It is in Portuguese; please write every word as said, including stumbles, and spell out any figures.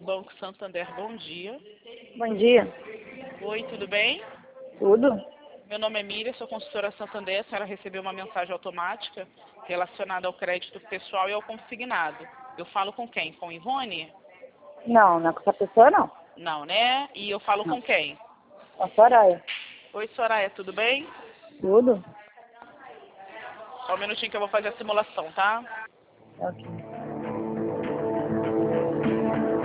Banco Santander, bom dia. Bom dia. Oi, tudo bem? Tudo? Meu nome é Miriam, sou consultora Santander. A senhora recebeu uma mensagem automática relacionada ao crédito pessoal e ao consignado. Eu falo com quem? Com Ivone? Não, não é com essa pessoa, não. Não, né? E eu falo Não. com quem? Com a Soraya. Oi, Soraya, tudo bem? Tudo? Só um minutinho que eu vou fazer a simulação, tá? Ok.